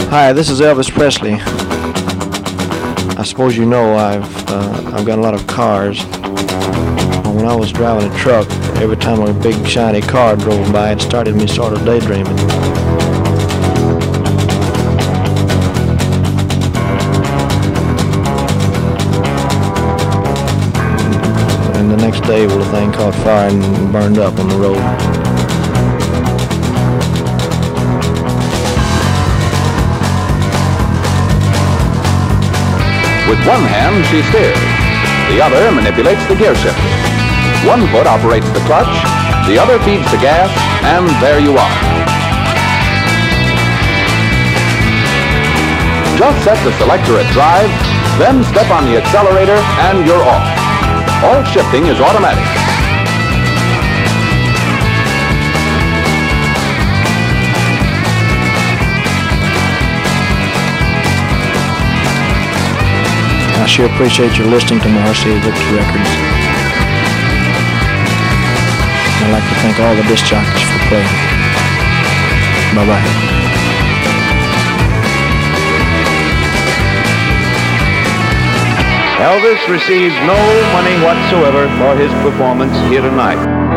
Hi, this is Elvis Presley. I suppose you know I've got a lot of cars. When I was driving a truck, every time a big shiny car drove by, it started me sort of daydreaming. And the next day, well, the thing caught fire and burned up on the road. With one hand, she steers. The other manipulates the gear shifter. One foot operates the clutch, the other feeds the gas, and there you are. Just set the selector at drive, then step on the accelerator, and you're off. All shifting is automatic. I sure appreciate your listening to my RCA Victor records. I'd like to thank all the disc jockeys for playing. Bye-bye. Elvis receives no money whatsoever for his performance here tonight.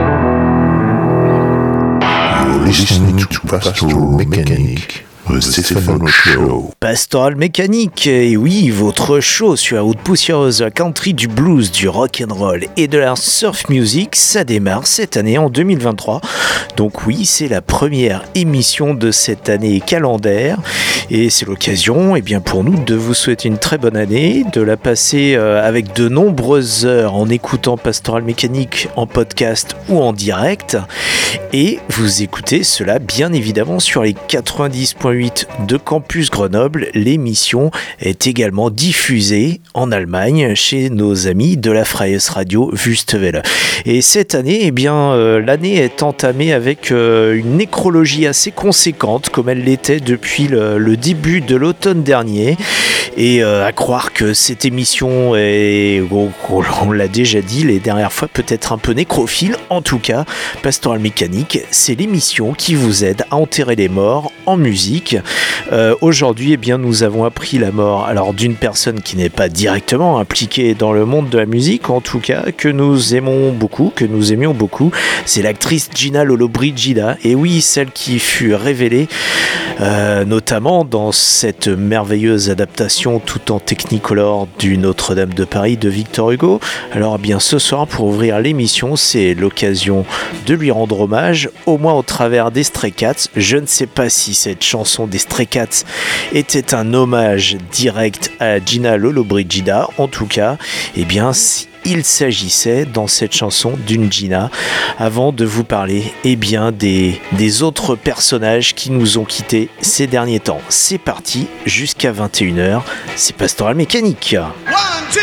You're listening to Pastoral Mechanic. Stefano Show. Pastoral Mécanique, et oui, votre show sur la route poussiéreuse de la country, du blues, du rock'n'roll et de la surf music, ça démarre cette année en 2023. Donc oui, c'est la première émission de cette année calendaire et c'est l'occasion pour nous de vous souhaiter une très bonne année, de la passer avec de nombreuses heures en écoutant Pastoral Mécanique en podcast ou en direct, et vous écoutez cela bien évidemment sur les 90.8 de Campus Grenoble. L'émission est également diffusée en Allemagne chez nos amis de la Freies Radio Wüstewelle. Et cette année, l'année est entamée avec une nécrologie assez conséquente, comme elle l'était depuis le début de l'automne dernier. Et à croire que cette émission est, on l'a déjà dit les dernières fois, peut-être un peu nécrophile. En tout cas, Pastoral Mécanique, c'est l'émission qui vous aide à enterrer les morts en musique. Aujourd'hui, nous avons appris la mort d'une personne qui n'est pas directement impliquée dans le monde de la musique, en tout cas que nous aimions beaucoup. C'est l'actrice Gina Lollobrigida, et oui, celle qui fut révélée notamment dans cette merveilleuse adaptation tout en technicolor du Notre-Dame de Paris de Victor Hugo. Alors ce soir, pour ouvrir l'émission, c'est l'occasion de lui rendre hommage, au moins au travers des Stray Cats. Je ne sais pas si cette chanson des Stray Cats était un hommage direct à Gina Lollobrigida. En tout cas, il s'agissait dans cette chanson d'une Gina. Avant de vous parler des autres personnages qui nous ont quittés ces derniers temps. C'est parti, jusqu'à 21h, c'est Pastoral Mécanique. 1, 2.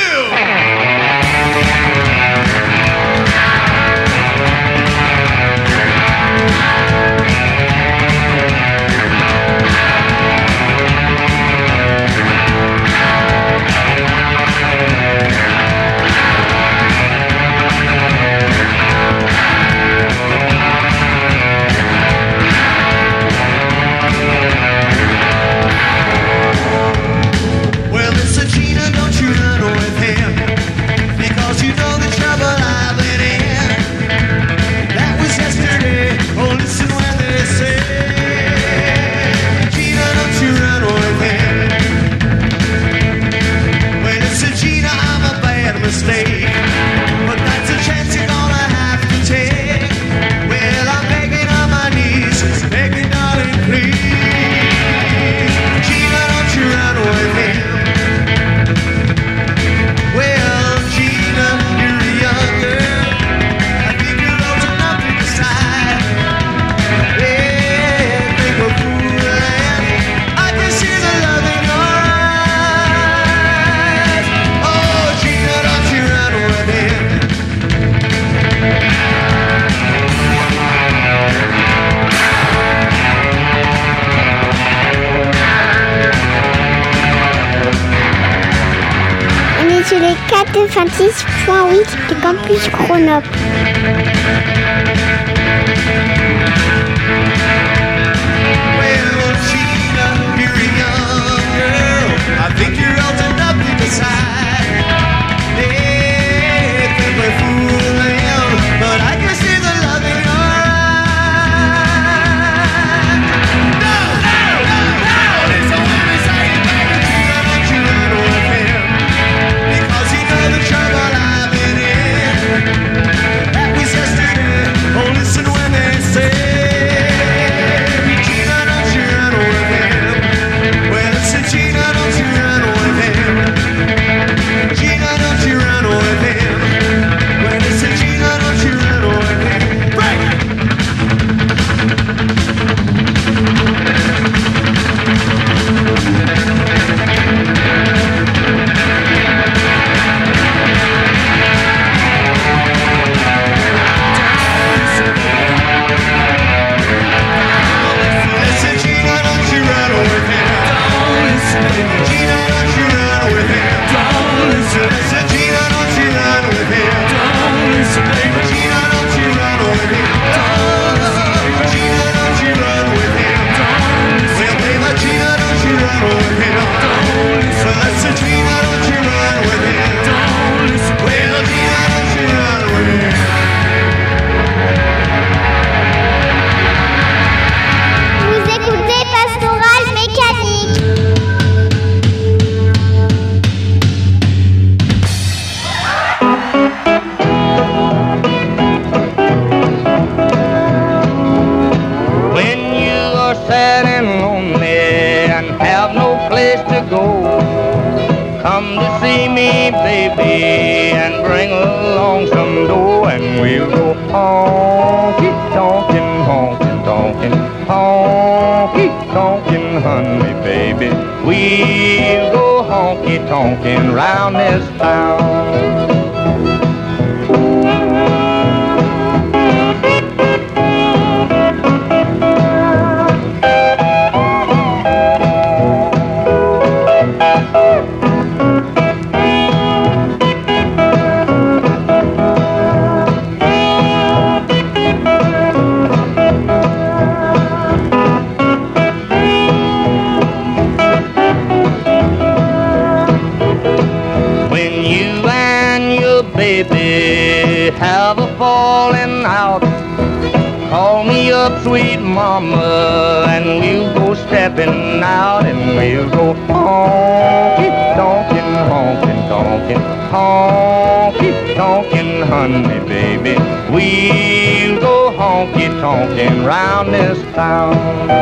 sur les 96.8 de Campus Grenoble. Well, Gina, you're young. and we'll go honky-tonkin', honky-tonkin', honky-tonkin', honey, baby. We'll go honky-tonkin' round this town. Have a falling out, call me up, sweet mama, and we'll go stepping out, and we'll go honky-tonkin', honky-tonkin', honky-tonkin', honey, baby. We'll go honky-tonkin' round this town.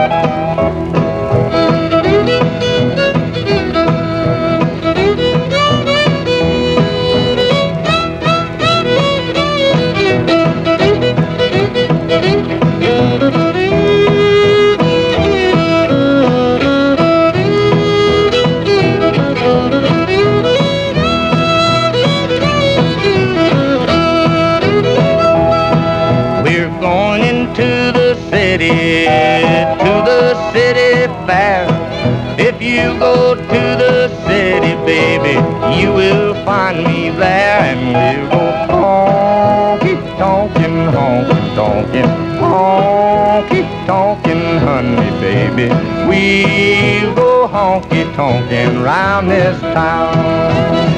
To the city fair. If you go to the city, baby, you will find me there, and we'll go honky-tonkin', honky-tonkin', honky-tonkin', honey, baby. We'll go honky-tonkin' round this town.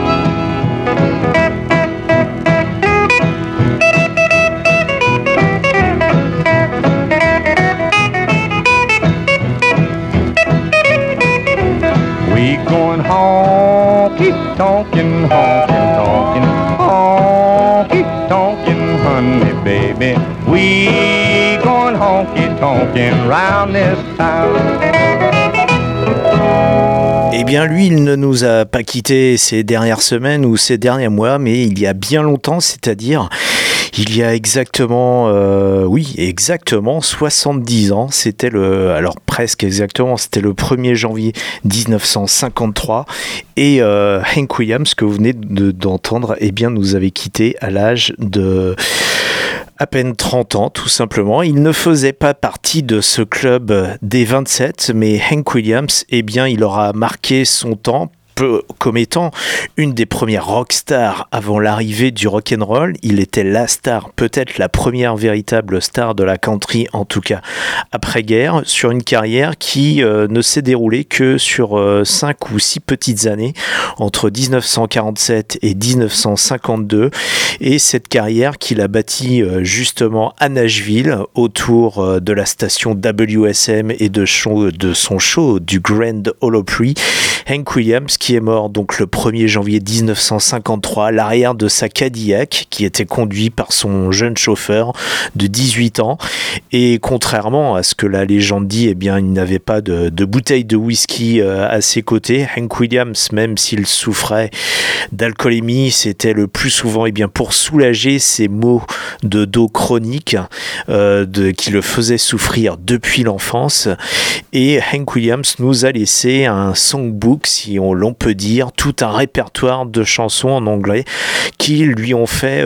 We going honky-tonkin', honky-tonkin', honky-tonkin', honey, baby. We going honky-tonkin' round this town. Eh bien, lui, il ne nous a pas quittés ces dernières semaines ou ces derniers mois, mais il y a bien longtemps, c'est-à-dire il y a exactement, exactement 70 ans. C'était presque exactement, c'était le 1er janvier 1953. Et Hank Williams, que vous venez d'entendre, eh bien, nous avait quittés à l'âge de à peine 30 ans, tout simplement. Il ne faisait pas partie de ce club des 27, mais Hank Williams, eh bien, il aura marqué son temps comme étant une des premières rockstars avant l'arrivée du rock'n'roll. Il était la star, peut-être la première véritable star de la country, en tout cas après-guerre, sur une carrière qui ne s'est déroulée que sur 5 ou 6 petites années, entre 1947 et 1952, et cette carrière qu'il a bâtie justement à Nashville, autour de la station WSM et de son show du Grand Ole Opry. Hank Williams, qui est mort donc le 1er janvier 1953 à l'arrière de sa Cadillac, qui était conduit par son jeune chauffeur de 18 ans. Et contrairement à ce que la légende dit, eh bien, il n'avait pas de bouteille de whisky à ses côtés. Hank Williams, même s'il souffrait d'alcoolémie, c'était le plus souvent pour soulager ses maux de dos chroniques qui le faisaient souffrir depuis l'enfance. Et Hank Williams nous a laissé un songbook, si l'on peut dire, tout un répertoire de chansons en anglais qui lui ont fait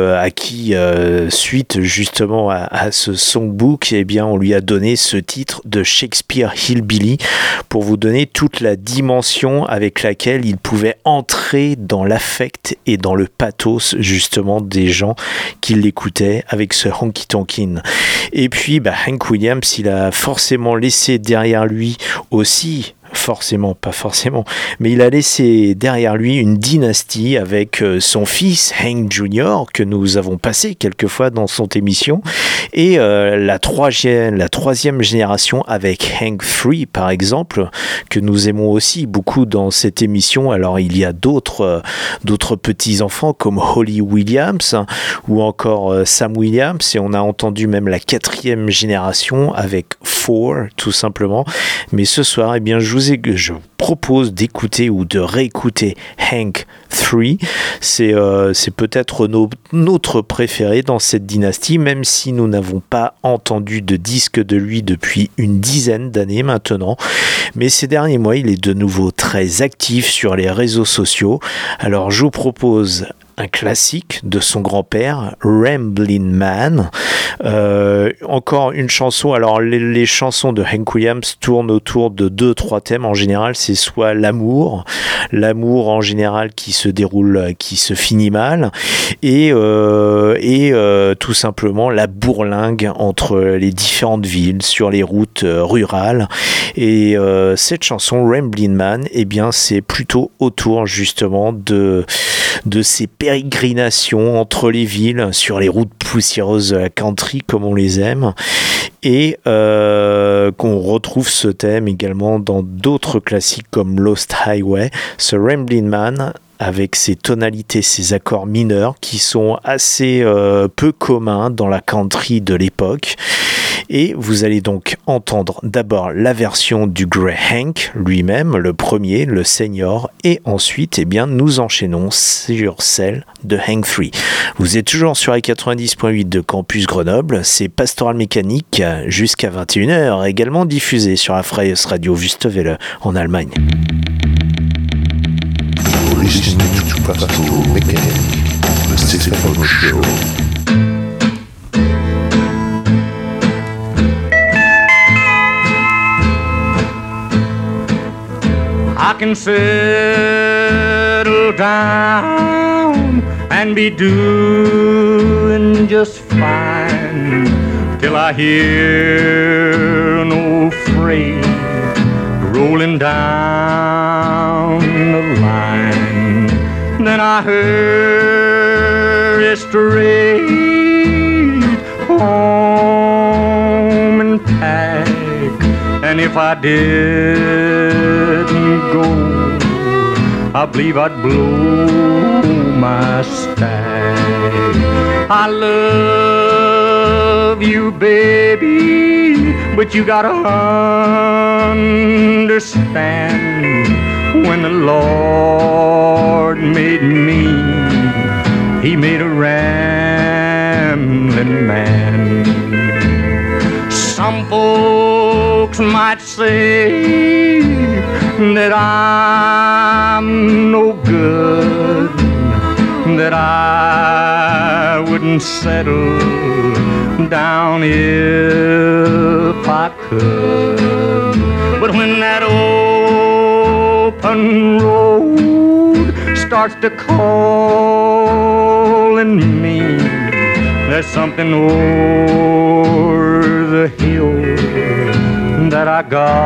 suite justement à ce songbook, eh bien on lui a donné ce titre de Shakespeare Hillbilly, pour vous donner toute la dimension avec laquelle il pouvait entrer dans l'affect et dans le pathos justement des gens qui l'écoutaient avec ce honky tonkin. Et puis Hank Williams, il a forcément laissé derrière lui aussi, pas forcément, mais il a laissé derrière lui une dynastie avec son fils Hank Jr., que nous avons passé quelquefois dans son émission, et la troisième génération avec Hank III par exemple, que nous aimons aussi beaucoup dans cette émission. Alors il y a d'autres petits-enfants comme Holly Williams ou encore Sam Williams, et on a entendu même la 4e génération avec Four tout simplement. Mais ce soir, eh bien, je vous je propose d'écouter ou de réécouter Hank 3. C'est peut-être notre préféré dans cette dynastie, même si nous n'avons pas entendu de disque de lui depuis une dizaine d'années maintenant. Mais ces derniers mois, il est de nouveau très actif sur les réseaux sociaux. Alors je vous propose un classique de son grand-père, Ramblin' Man. Encore une chanson. Alors les chansons de Hank Williams tournent autour de 2-3 thèmes. En général, c'est soit l'amour en général qui se finit mal, et tout simplement la bourlingue entre les différentes villes sur les routes rurales. Et cette chanson Ramblin' Man, eh bien c'est plutôt autour justement de ces pérégrinations entre les villes sur les routes poussiéreuses country comme on les aime, et qu'on retrouve ce thème également dans d'autres classiques comme Lost Highway. Ce Ramblin' Man avec ses tonalités, ses accords mineurs qui sont assez peu communs dans la country de l'époque. Et vous allez donc entendre d'abord la version du Grey Hank lui-même, le premier, le senior, et ensuite, eh bien, nous enchaînons sur celle de Hank 3. Vous êtes toujours sur les 90.8 de Campus Grenoble, c'est Pastoral Mécanique jusqu'à 21h, également diffusé sur la Freies Radio Wüstewelle en Allemagne. You're listening to Pastoral Mécanique, the Stefano Show. I can settle down and be doing just fine till I hear an old freight rolling down the line. Then I hurry straight home and pack. And if I didn't go, I believe I'd blow my stack. I love you, baby, but you gotta understand, when the Lord made me, He made a rambling man. Some folks might say that I'm no good, that I wouldn't settle down if I could. But when that open road starts to calling me, there's something over the hill that I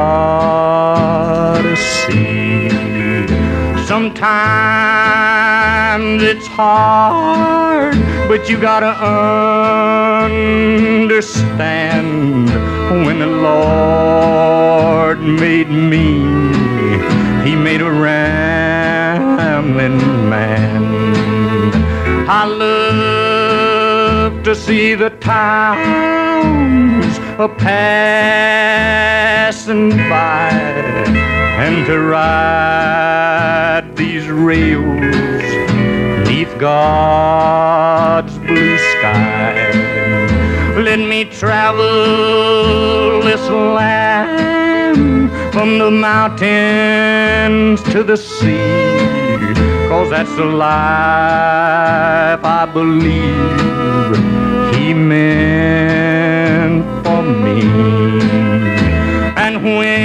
gotta see. Sometimes it's hard, but you gotta understand, when the Lord made me, He made a rambling man. I love to see the towns a-passing by, and to ride these rails neath God's blue sky. Let me travel this land from the mountains to the sea, 'cause that's the life I believe He meant for me. And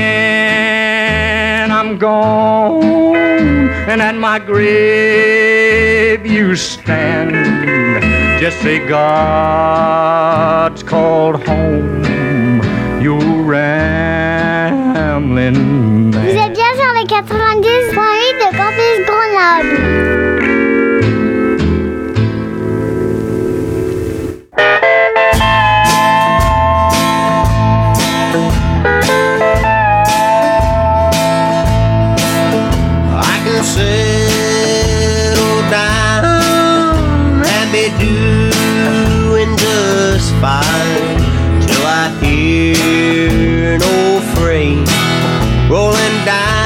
when I'm gone and at my grave you stand, just say God's called home your rambling man. Vous êtes bien sur les 90.8 de Campus Grenoble. Settle down and be doing just fine till I hear an old freight rolling down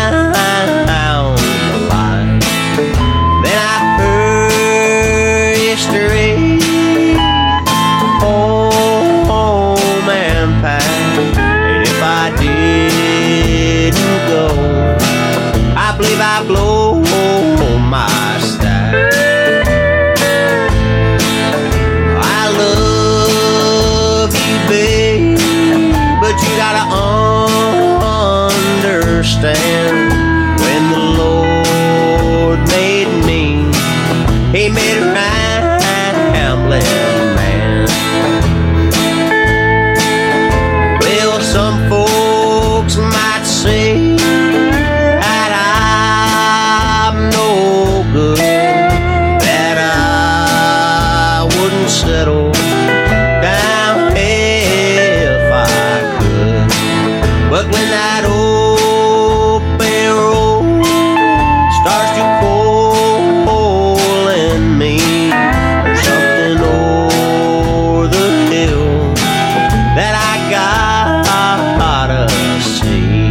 believe I blow my stack. I love you, babe, but you gotta understand, when the Lord made me, He made a rambling man. Well, some folks might say that I'm no good, that I wouldn't settle down if I could. But when that open road starts to pull in me, there's something over the hill that I gotta see.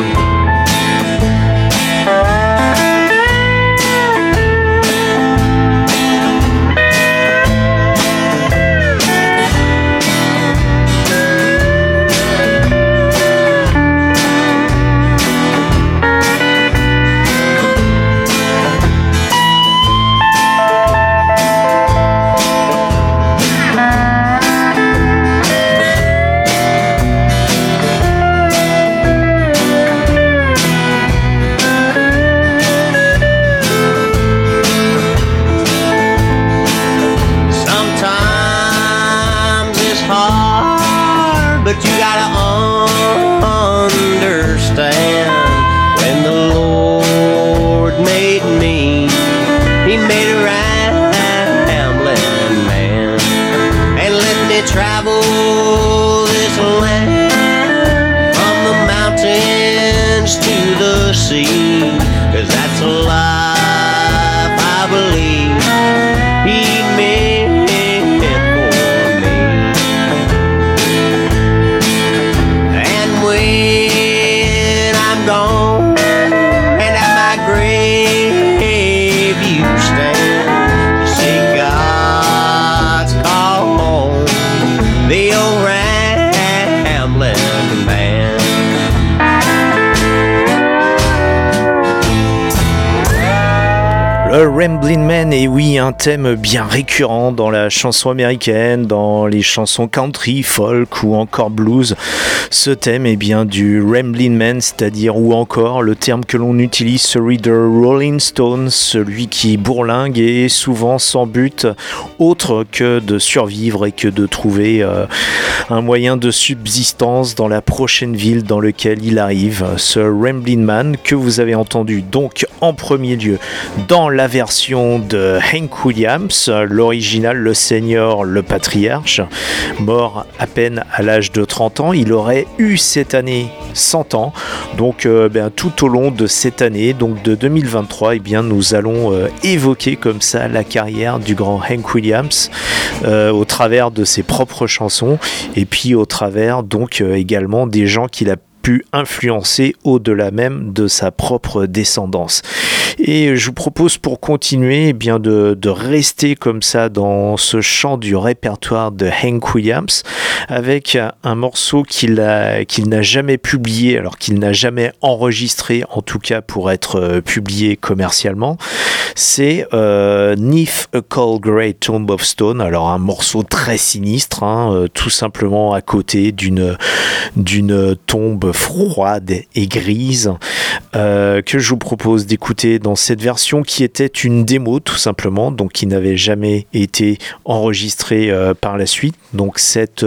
Sometimes it's hard, but you gotta understand, when the Lord made me, He made a rambling man, and let me travel this land, from the mountains to the sea, 'cause that's a life I believe He meant for me. And when I'm gone, and at my grave you stand, you say God's call home the old rambling man. Le Ramblin' Man, et oui, un thème bien récurrent dans la chanson américaine, dans les chansons country, folk ou encore blues. Ce thème est bien du Ramblin' Man, c'est-à-dire, ou encore le terme que l'on utilise, celui de Rolling Stone, celui qui bourlingue et souvent sans but autre que de survivre et que de trouver un moyen de subsistance dans la prochaine ville dans laquelle il arrive. Ce Ramblin' Man que vous avez entendu donc en premier lieu dans la version de Hank Williams, l'original, le senior, le patriarche, mort à peine à l'âge de 30 ans. Il aurait eu cette année 100 ans. Donc tout au long de cette année, donc de 2023, nous allons évoquer comme ça la carrière du grand Hank Williams au travers de ses propres chansons, et puis au travers donc également des gens qu'il a pu influencer au-delà même de sa propre descendance. Et je vous propose, pour continuer, de rester comme ça dans ce champ du répertoire de Hank Williams, avec un morceau qu'il n'a jamais publié, alors qu'il n'a jamais enregistré, en tout cas pour être publié commercialement. C'est Neath a Cold Grey Tomb of Stone, alors un morceau très sinistre, tout simplement à côté d'une tombe froide et grise, que je vous propose d'écouter dans cette version qui était une démo tout simplement, donc qui n'avait jamais été enregistrée par la suite. Donc cette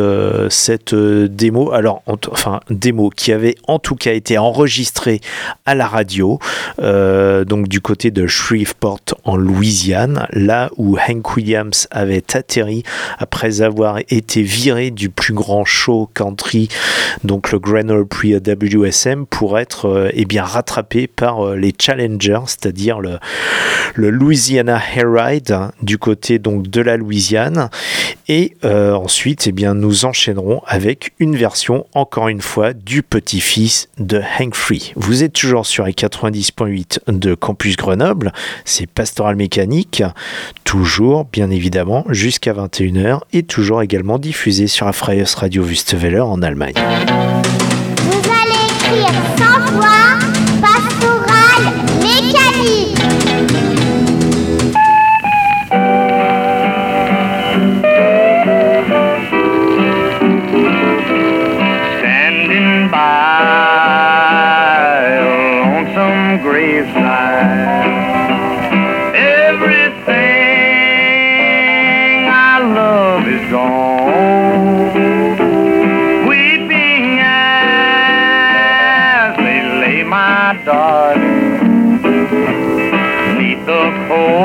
démo, démo qui avait en tout cas été enregistrée à la radio, donc du côté de Shreveport en Louisiane, là où Hank Williams avait atterri après avoir été viré du plus grand show country, donc le Grand Ole Prix WSM, pour être rattrapé par les Challengers, c'est-à-dire le Louisiana Hayride du côté donc de la Louisiane. Et ensuite nous enchaînerons avec une version encore une fois du petit-fils de Hank Free. Vous êtes toujours sur les 90.8 de Campus Grenoble, c'est Pastoral Mécanique, toujours bien évidemment jusqu'à 21h, et toujours également diffusé sur la Freies Radio Wüstewelle en Allemagne. Vous allez écrire 100 fois Pastoral Mécanique. graveside. Everything I love is gone. Weeping as they lay my darling neath the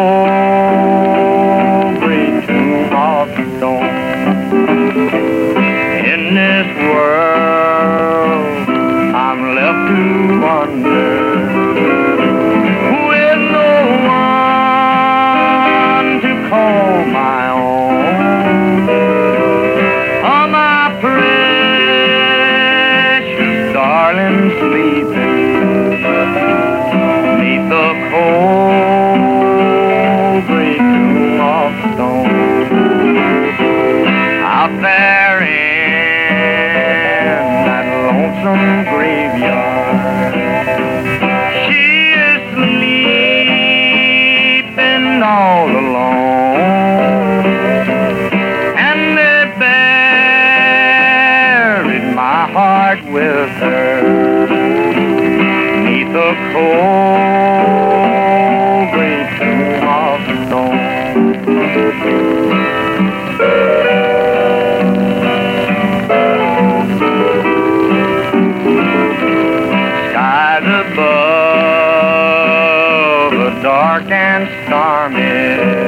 cold gray tomb of stone. In this world I'm left to wonder, with no one to call my own. All my precious darling sleeping neath the cold gray tomb of stone. Out there in that lonesome graveyard, she is sleeping all alone, and they buried my heart with her neath the cold gray tomb of stone. Skies above are dark and stormy.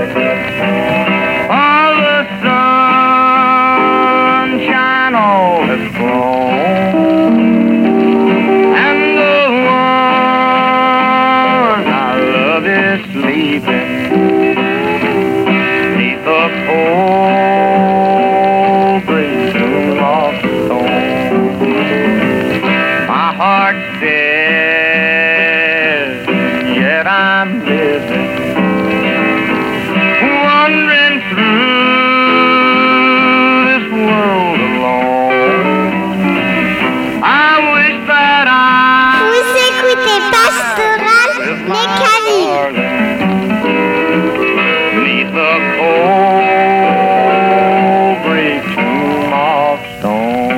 All the sunshine all has flown, and the one I love is sleeping neath the cold gray tomb of stone. My heart's dead, yet I'm living, wandering through this world alone. I wish that Vous écoutez Pastoral Mécanique. neath the cold gray tomb of stone.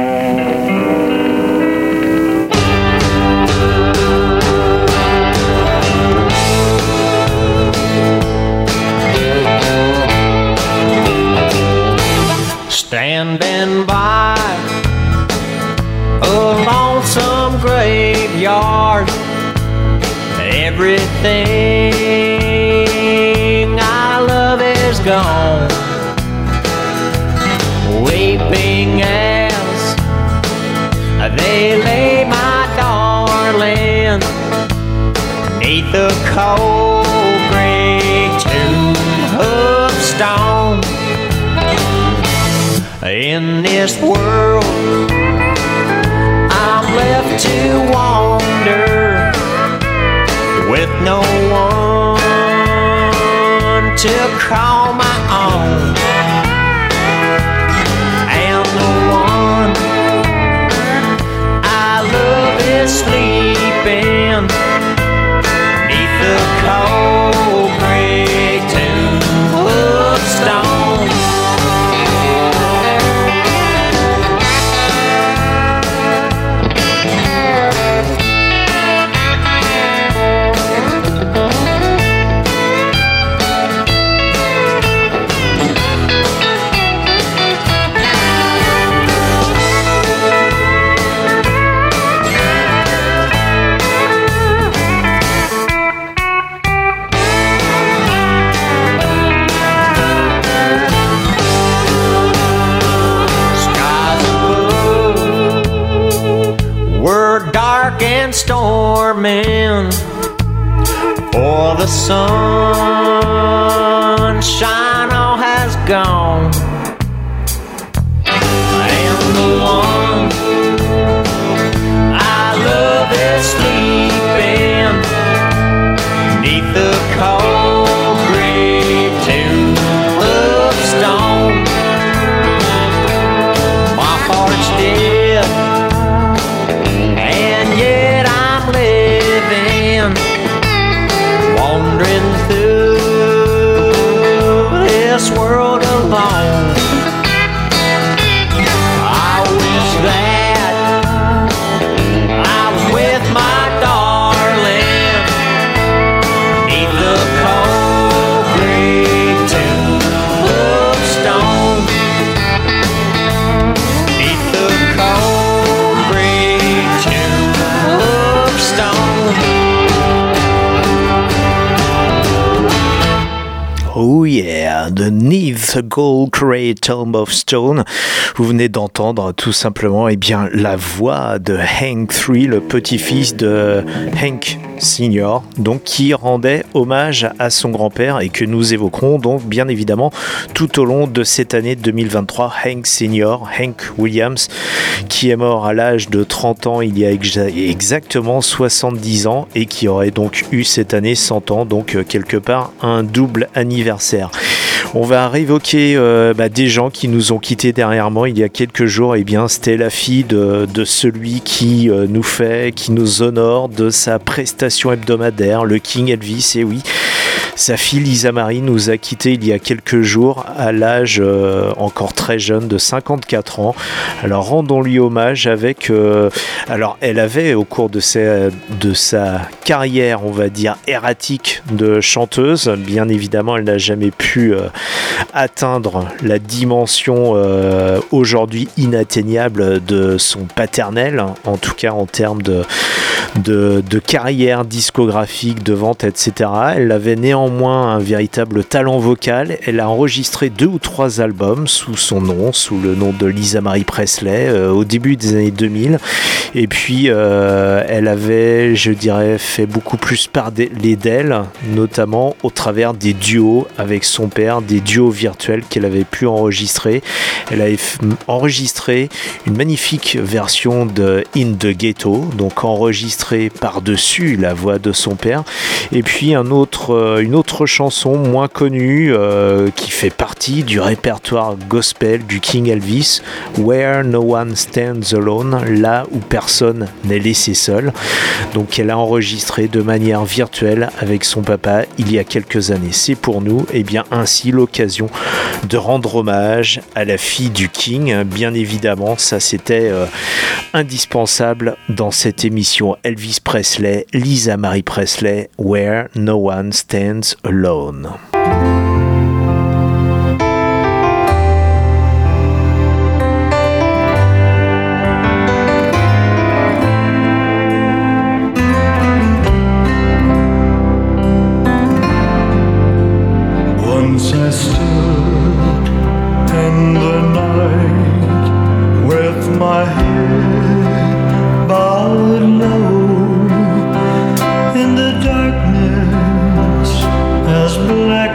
Standing by a lonesome graveyard, everything I love is gone. Weeping as they lay my darling neath the cold gray tomb of stone. In this world I'm left to wander, with no one to call my own. And the one I love is sleeping neath the cold gray tomb of stone. And storming, for the sunshine all has gone, and the one I love is sleeping neath the cold gray tomb of stone. My heart's dead, and yet I'm living, wandering through this world alone. I wish Oh yeah, Beneath the Gold Grey Tomb of Stone. Vous venez d'entendre tout simplement la voix de Hank III, le petit-fils de Hank Senior, donc qui rendait hommage à son grand-père et que nous évoquerons donc bien évidemment tout au long de cette année 2023. Hank Senior, Hank Williams, qui est mort à l'âge de 30 ans il y a exactement 70 ans et qui aurait donc eu cette année 100 ans, donc quelque part un double anniversaire. On va réévoquer des gens qui nous ont quittés dernièrement il y a quelques jours. C'était la fille de celui qui nous honore de sa prestation hebdomadaire, le King Elvis. Et oui, sa fille Lisa Marie nous a quittés il y a quelques jours à l'âge encore très jeune de 54 ans. Alors rendons-lui hommage avec... elle avait au cours de sa carrière, on va dire, erratique de chanteuse, bien évidemment elle n'a jamais pu atteindre la dimension aujourd'hui inatteignable de son paternel, en tout cas en termes de carrière discographique, de vente, etc. Elle avait néanmoins un véritable talent vocal. Elle a enregistré 2 ou 3 albums sous son nom, sous le nom de Lisa Marie Presley, au début des années 2000. Et puis, elle avait, je dirais, fait beaucoup plus parler d'elle, notamment au travers des duos avec son père, des duos virtuels qu'elle avait pu enregistrer. Elle avait enregistré une magnifique version de In the Ghetto, donc enregistrée par-dessus la voix de son père. Et puis une autre chanson moins connue qui fait partie du répertoire gospel du King Elvis, Where No One Stands Alone, là où personne n'est laissé seul. Donc elle a enregistré de manière virtuelle avec son papa il y a quelques années. C'est pour nous ainsi l'occasion de rendre hommage à la fille du King. Bien évidemment, ça c'était indispensable dans cette émission. Elvis Presley, Lisa Marie Presley, Where No One Stands Alone. Once I stood in the night with my head bowed low in the darkness as black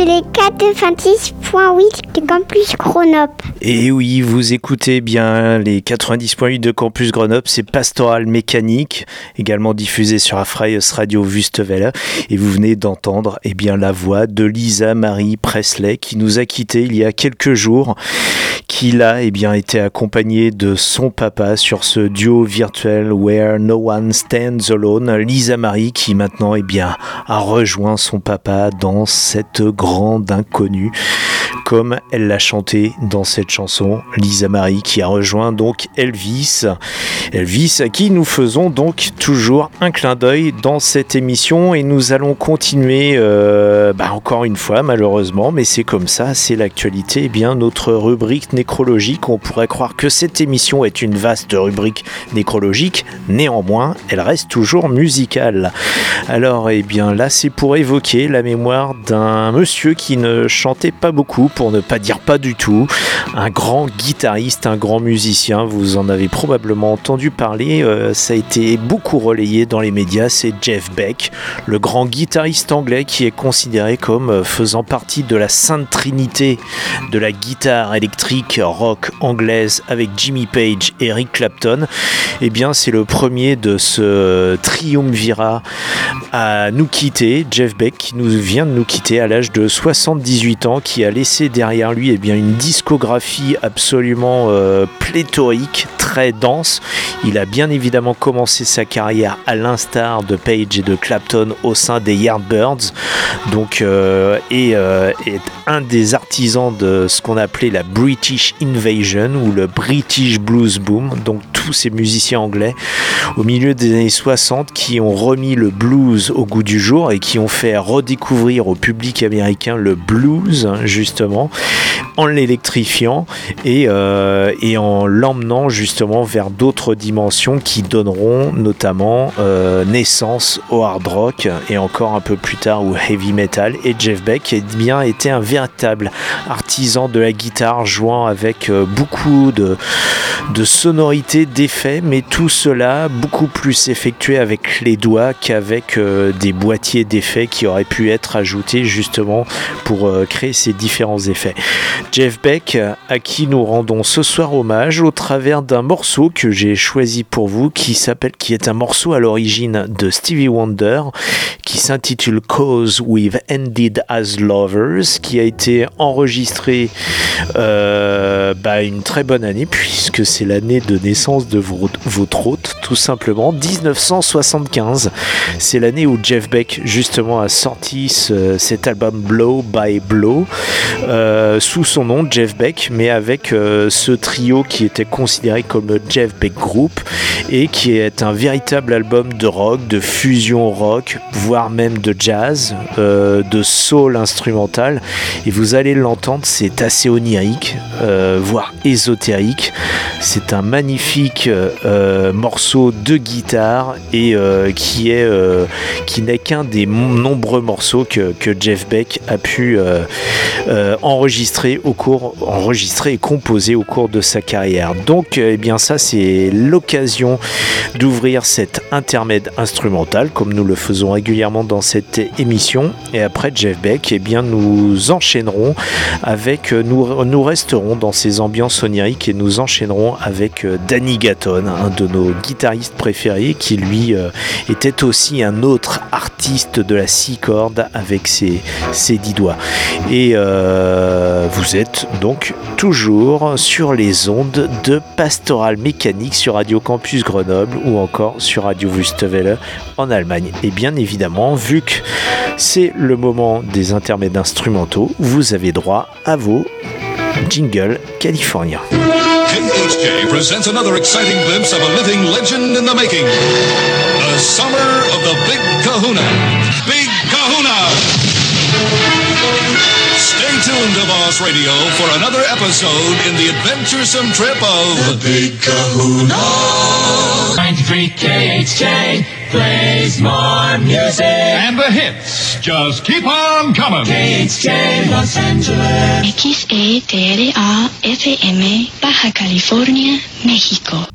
c'est les 96.8 de Campus Grenoble. Et oui, vous écoutez bien les 90.8 de Campus Grenoble, c'est Pastoral Mécanique, également diffusé sur Freies Radio Wüstewelle. Et vous venez d'entendre bien, la voix de Lisa Marie Presley qui nous a quittés il y a quelques jours, qui a été accompagnée de son papa sur ce duo virtuel Where No One Stands Alone. Lisa Marie qui maintenant a rejoint son papa dans cette grande inconnue, comme elle l'a chanté dans cette chanson. Lisa Marie qui a rejoint donc Elvis à qui nous faisons donc toujours un clin d'œil dans cette émission, et nous allons continuer encore une fois malheureusement, mais c'est comme ça, c'est l'actualité. Notre rubrique nécrologique, on pourrait croire que cette émission est une vaste rubrique nécrologique, néanmoins elle reste toujours musicale. Alors là c'est pour évoquer la mémoire d'un monsieur qui ne chantait pas beaucoup, pour ne pas dire pas du tout, un grand guitariste, un grand musicien, vous en avez probablement entendu parler, ça a été beaucoup relayé dans les médias, c'est Jeff Beck, le grand guitariste anglais qui est considéré comme faisant partie de la sainte trinité de la guitare électrique rock anglaise avec Jimmy Page et Eric Clapton. C'est le premier de ce triumvirat à nous quitter, Jeff Beck, qui vient de nous quitter à l'âge de 78 ans, qui a laissé derrière lui une discographie absolument pléthorique, très dense. Il a bien évidemment commencé sa carrière à l'instar de Page et de Clapton au sein des Yardbirds, est un des artisans de ce qu'on appelait la British Invasion ou le British Blues Boom, donc tous ces musiciens anglais au milieu des années 60 qui ont remis le blues au goût du jour et qui ont fait redécouvrir au public américain le blues, justement, en l'électrifiant et en l'emmenant justement vers d'autres dimensions qui donneront notamment naissance au hard rock et encore un peu plus tard au heavy metal. Et Jeff Beck était un véritable artisan de la guitare, jouant avec beaucoup de sonorités, d'effets, mais tout cela beaucoup plus effectué avec les doigts qu'avec des boîtiers d'effets qui auraient pu être ajoutés justement pour créer ces différents effets. Jeff Beck, à qui nous rendons ce soir hommage au travers d'un morceau que j'ai choisi pour vous, qui est un morceau à l'origine de Stevie Wonder, qui s'intitule Cause We've Ended as Lovers, qui a été enregistré une très bonne année, puisque c'est l'année de naissance de votre hôte, tout simplement, 1975. C'est l'année où Jeff Beck justement a sorti cet album Blow by Blow, sous son nom Jeff Beck, mais avec ce trio qui était considéré comme le Jeff Beck Group, et qui est un véritable album de rock, de fusion rock, voire même de jazz, de soul instrumental, et vous allez l'entendre, c'est assez onirique, voire ésotérique. C'est un magnifique morceau de guitare et qui n'est qu'un des nombreux morceaux que Jeff Beck a pu enregistrer et composer au cours de sa carrière. Donc ça c'est l'occasion d'ouvrir cet intermède instrumental comme nous le faisons régulièrement dans cette émission, et après Jeff Beck nous enchaînerons avec nous resterons dans ces ambiances oniriques et nous enchaînerons avec Danny Gatton, un de nos guitaristes préférés, qui lui était aussi un autre artiste de la six cordes avec ses 10 doigts. Et vous êtes donc toujours sur les ondes de Pastoral Mécanique sur Radio Campus Grenoble ou encore sur Radio Wüstewelle en Allemagne. Et bien évidemment, vu que c'est le moment des intermèdes instrumentaux, vous avez droit à vos jingles californiens. KHJ presents another exciting glimpse of a living legend in the making. The summer of the Big Kahuna. Big Kahuna! Stay tuned to Boss Radio for another episode in the adventuresome trip of the Big Kahuna. 93 KHJ plays more music. And the hits just keep on coming. KHJ Los Angeles. XETRA FM Baja California, México.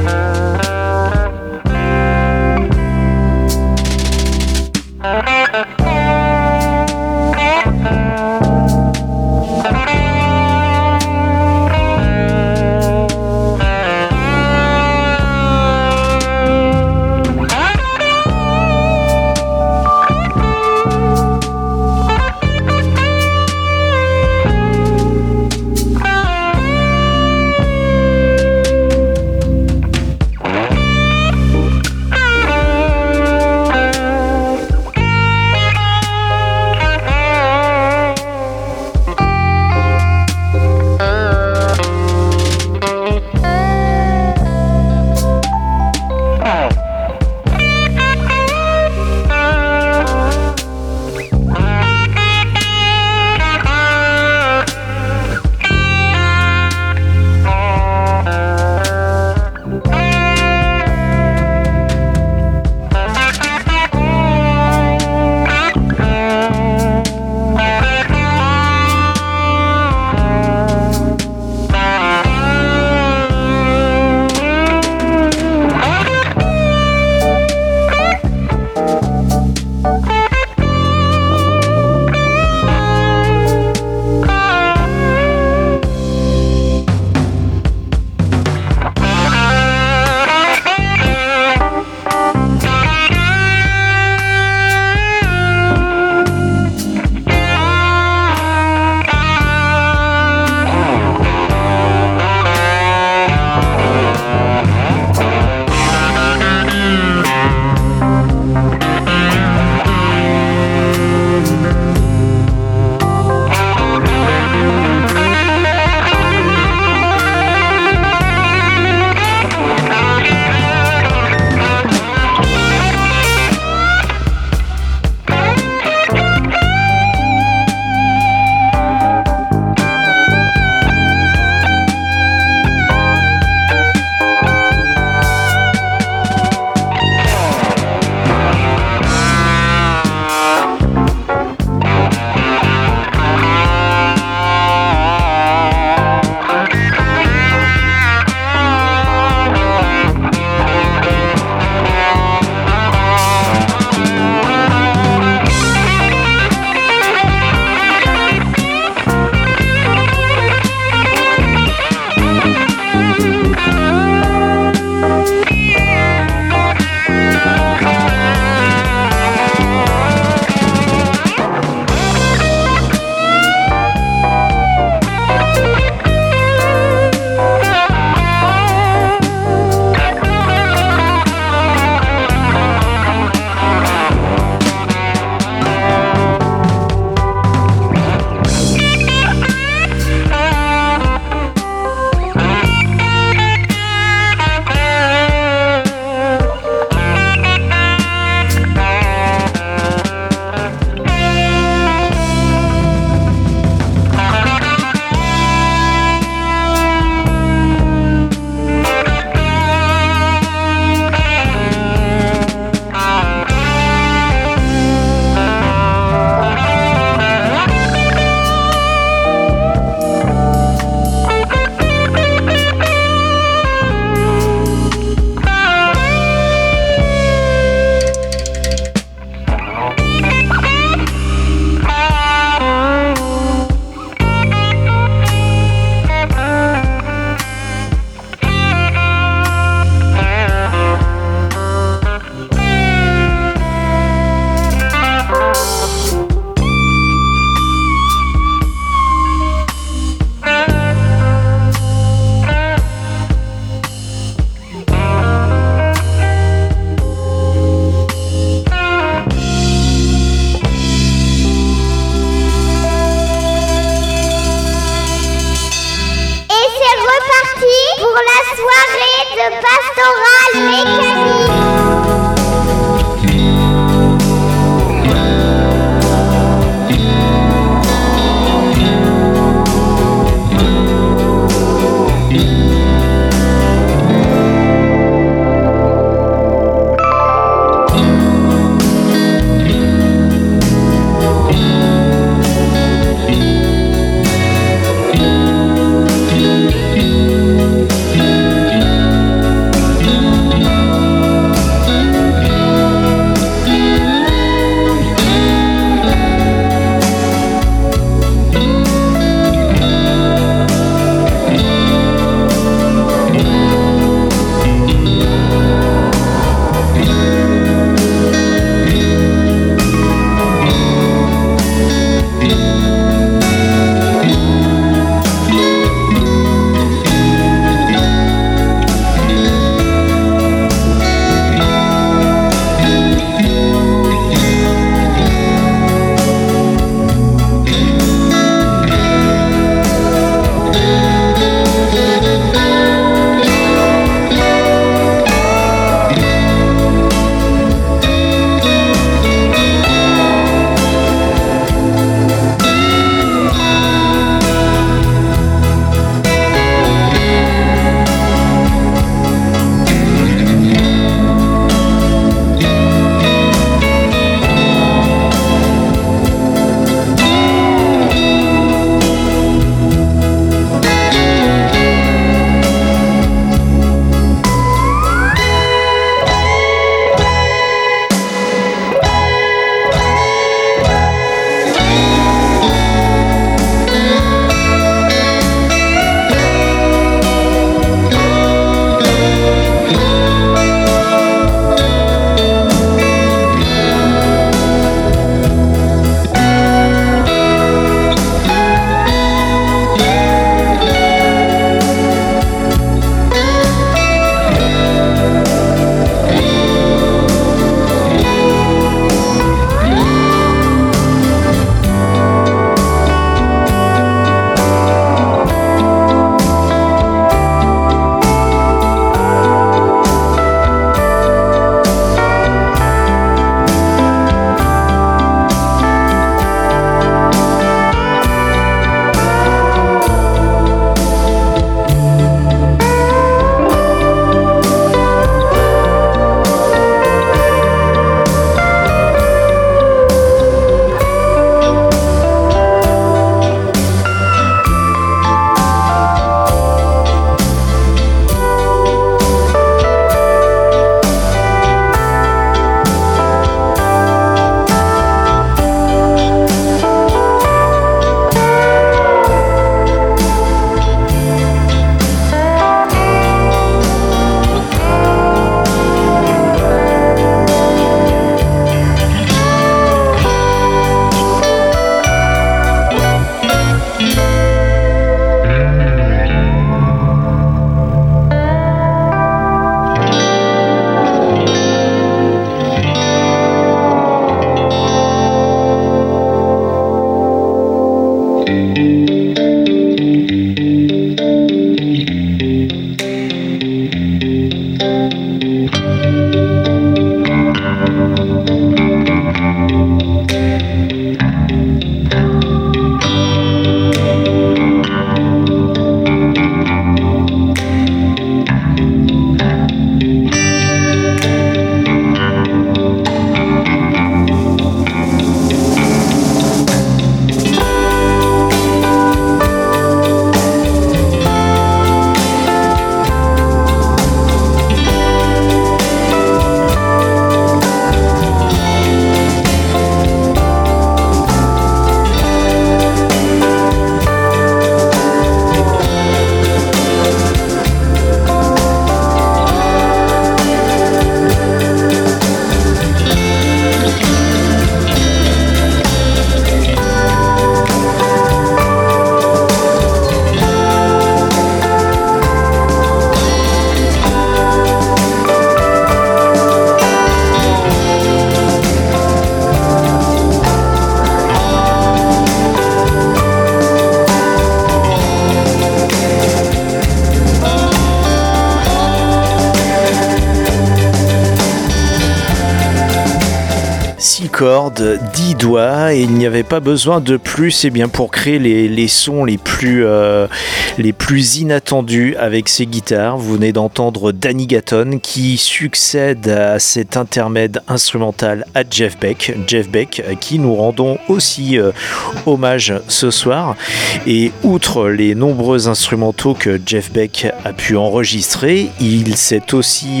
6 cordes, 10 doigts, et il n'y avait pas besoin de plus pour créer les sons les plus inattendus avec ces guitares. Vous venez d'entendre Danny Gatton qui succède à cet intermède instrumental à Jeff Beck, à qui nous rendons aussi hommage ce soir. Et outre les nombreux instrumentaux que Jeff Beck a pu enregistrer, il s'est aussi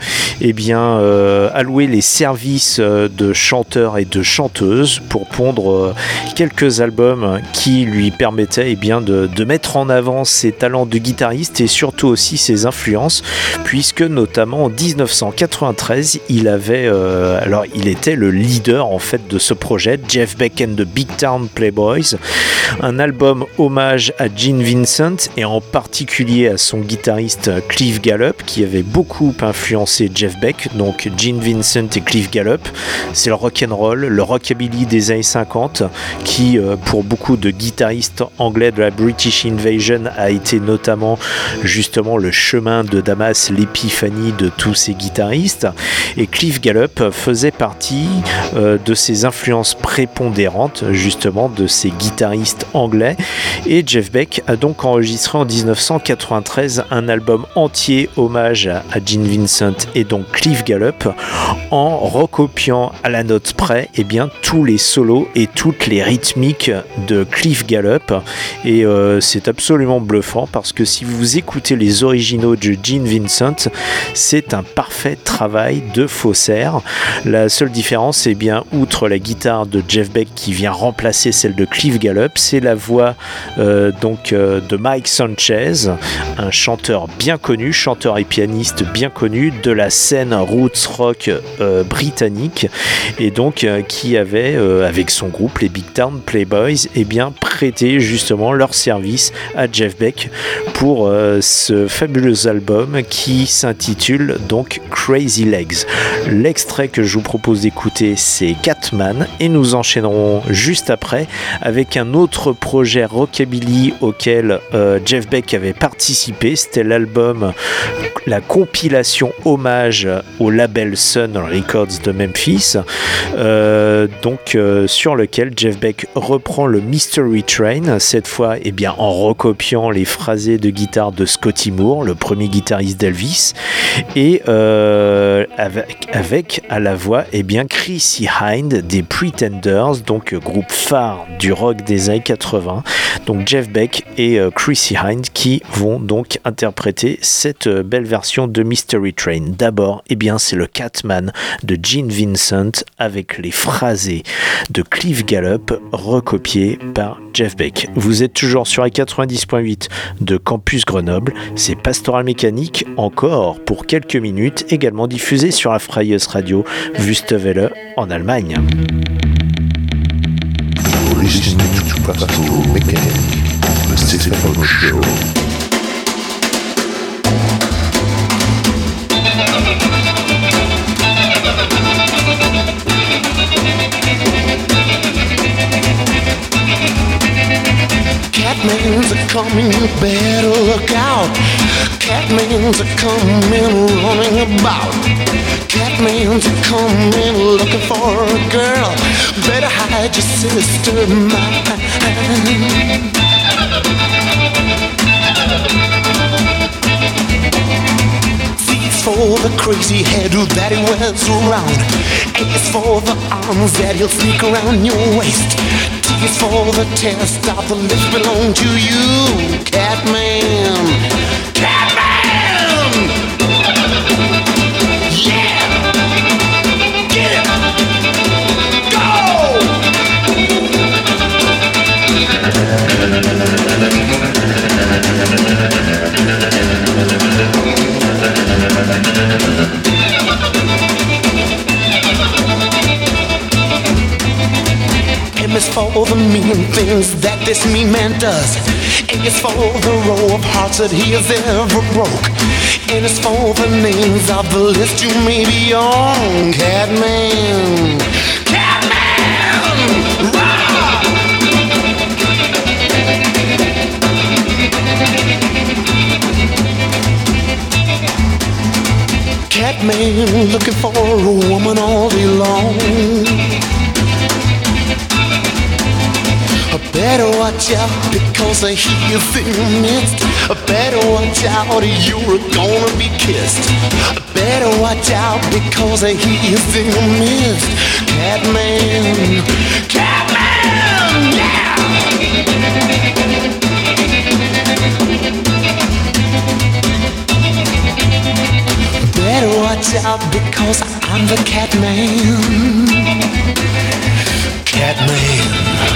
alloué les services de chanteurs et de chanteuses pour pondre quelques albums qui lui permettaient de mettre en avant ses talents de guitariste et surtout aussi ses influences, puisque notamment en 1993 il était le leader en fait de ce projet, Jeff Beck and the Big Town Playboys, un album hommage à Gene Vincent et en particulier à son guitariste Cliff Gallup qui avait beaucoup influencé Jeff Beck. Donc Gene Vincent et Cliff Gallup, c'est le rock'n'roll, le rockabilly des années 50 qui pour beaucoup de guitaristes anglais de la British Invasion a été notamment justement le chemin de Damas, l'épiphanie de tous ces guitaristes. Et Cliff Gallup faisait partie de ces influences prépondérantes justement de ces guitaristes anglais. Et Jeff Beck a donc enregistré en 1993 un album entier hommage à Gene Vincent et donc Cliff Gallup en recopiant à la note près tous les solos et toutes les rythmiques de Cliff Gallup. Et c'est absolument bluffant parce que si vous écoutez les originaux de Gene Vincent, c'est un parfait travail de faussaire. La seule différence, outre la guitare de Jeff Beck qui vient remplacer celle de Cliff Gallup, c'est la voix de Mike Sanchez, un chanteur bien connu, chanteur et pianiste bien connu de la scène roots rock britannique, et donc qui avait avec son groupe les Big Town Playboys prêté justement leur service à Jeff Beck pour ce fabuleux album qui s'intitule donc Crazy Legs. L'extrait que je vous propose d'écouter, c'est Catman, et nous enchaînerons juste après avec un autre projet rockabilly auquel Jeff Beck avait participé. C'était l'album, la compilation hommage au label Sun Records de Memphis, sur lequel Jeff Beck reprend le Mystery Train, cette fois en recopiant les phrasés de guitare de Scotty Moore, le premier guitariste d'Elvis, et avec à la voix Chrissy Hind des Pretenders, donc groupe phare du rock des années 80. Donc Jeff Beck et Chrissy Hind qui vont donc interpréter cette belle version de Mystery Train. D'abord, c'est le Catman de Gene Vincent avec les phrasés de Cliff Gallup recopiés par Jeff Beck. Vous êtes toujours sur les 90.8 de Campus Grenoble. C'est Pastoral Mécanique encore pour quelques minutes, également diffusé sur la Freies Radio Wüstewelle en Allemagne. Listening to Pastoral Mécanique, le Stephen Show. Catman's a-coming, you better look out. Catman's a-coming, running about. Catman's a-coming, looking for a girl. Better hide your sister, mine. C's for the crazy hairdo that he wears around. A's for the arms that he'll sneak around your waist. T's for the test of the lips belong to you, Catman. Catman! Yeah! Get it! Go! M is for the mean things that this mean man does. A is for the row of hearts that he has ever broke. N is for the names of the list you may be on, Catman. Catman! Rah! Catman looking for a woman all day long. watch out because he is in your midst. Better watch out, you're gonna be kissed. Better watch out because he is in your midst. Catman, Catman, yeah! Better watch out because I'm the Catman. Catman.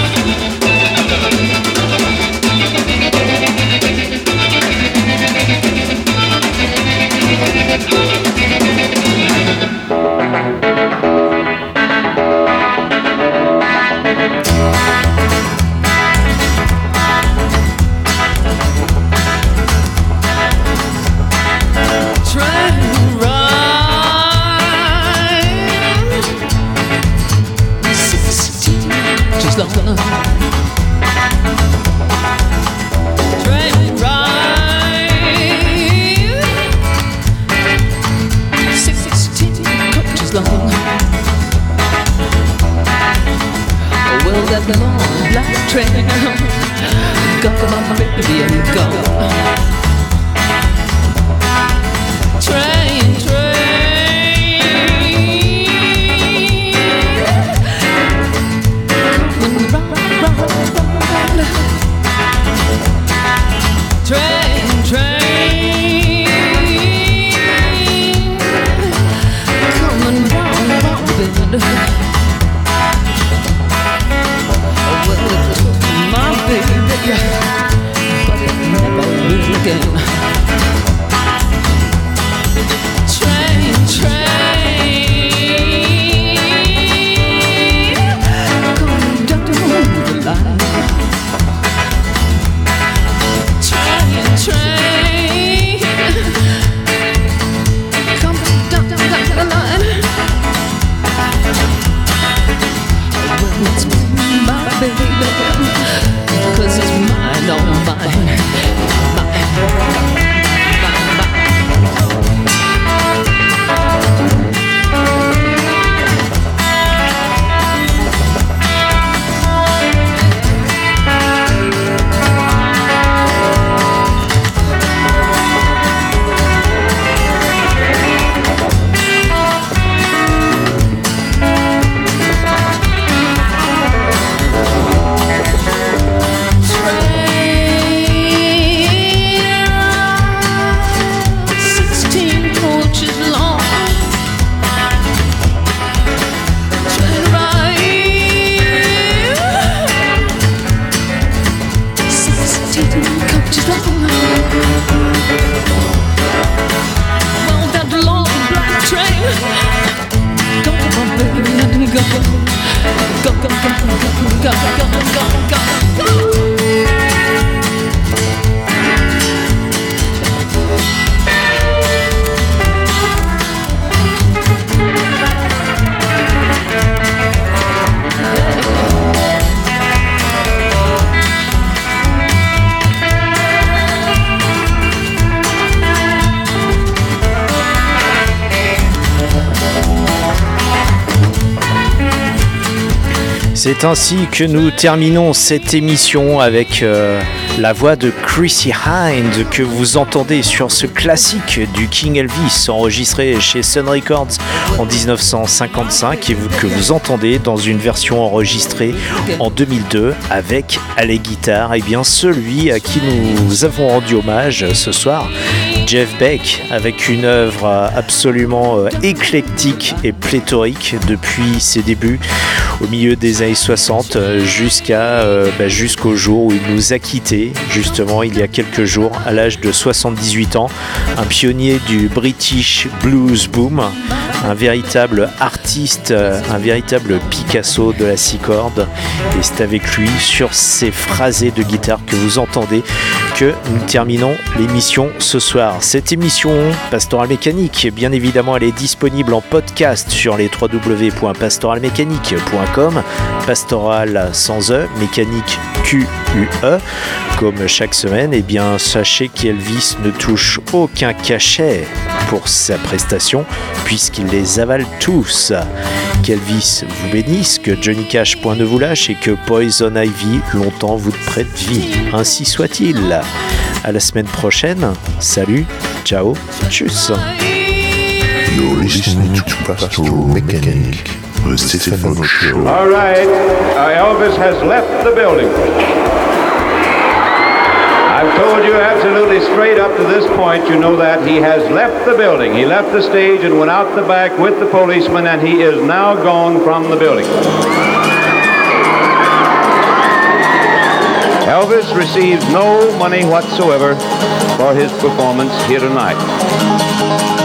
C'est ainsi que nous terminons cette émission avec la voix de Chrissie Hynde que vous entendez sur ce classique du King Elvis enregistré chez Sun Records en 1955 et que vous entendez dans une version enregistrée en 2002 avec à la guitare, et bien celui à qui nous avons rendu hommage ce soir, Jeff Beck, avec une œuvre absolument éclectique et pléthorique depuis ses débuts au milieu des années 60 jusqu'au jour où il nous a quittés, justement il y a quelques jours, à l'âge de 78 ans, un pionnier du British Blues Boom, un véritable artiste, un véritable Picasso de la six cordes, et c'est avec lui, sur ces phrasés de guitare que vous entendez, que nous terminons l'émission ce soir. Cette émission Pastoral Mécanique, bien évidemment, elle est disponible en podcast sur les www.pastoralmécanique.com. Pastoral sans E, mécanique Q-U-E. Comme chaque semaine, eh bien, sachez qu'Elvis ne touche aucun cachet pour sa prestation, puisqu'il les avale tous. qu'Elvis vous bénisse, que Johnny Cash point ne vous lâche et que Poison Ivy longtemps vous prête vie. Ainsi soit-il. À la semaine prochaine. Salut, ciao, tchuss. You're listening to Pastoral Mechanic, the Stefano Show. All right, Elvis has left the building. I've told you absolutely straight up to this point, you know that he has left the building. He left the stage and went out the back with the policeman, and he is now gone from the building. Elvis receives no money whatsoever for his performance here tonight.